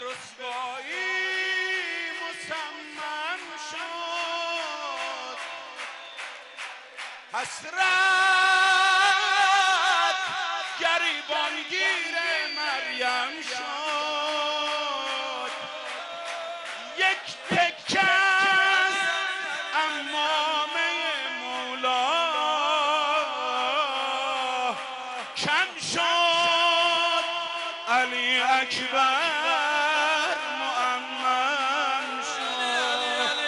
رسوایی مصمم شد، حسرت گریبانگیر مریم شد. یک تکه از عمامه مولا کم شد، علی اکبر معمم شد.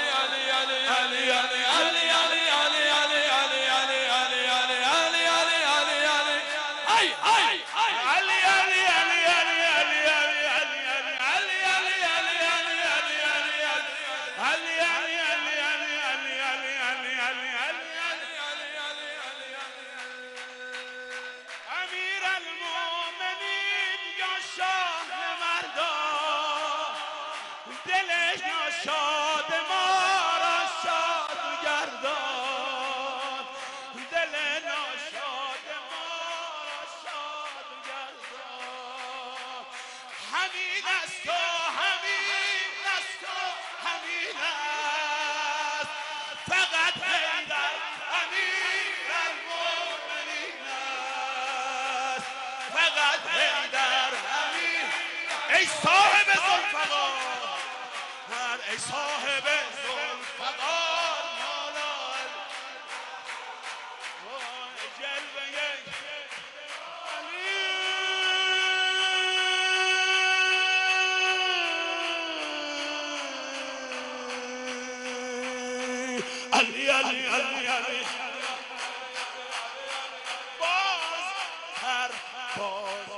دلش ناشاد ما را شاد گردان، دل ناشاد ما را شاد گردان. همین است و همین است و همین است، فقط حیدر امیر المؤمنین است، فقط حیدر امیر. ای صاحب ذوالفقار، ای صاحب ذوالفقار مالال جلوه علی علی علی علی باز هر باز